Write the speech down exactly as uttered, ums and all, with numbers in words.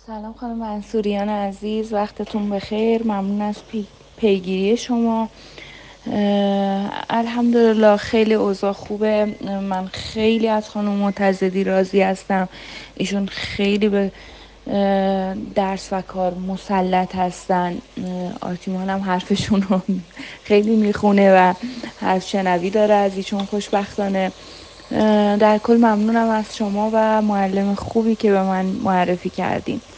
سلام خانم منصوریان عزیز، وقتتون بخیر. ممنون از پی... پیگیری شما. الحمدلله خیلی اوضاع خوبه. من خیلی از خانم معتضدی راضی هستم. ایشون خیلی به درس و کار مسلط هستن. آرتیمان هم حرفشون رو خیلی میخونه و حرف شنوی داره از ایشون خوشبختانه. در کل ممنونم از شما و معلم خوبی که به من معرفی کردین.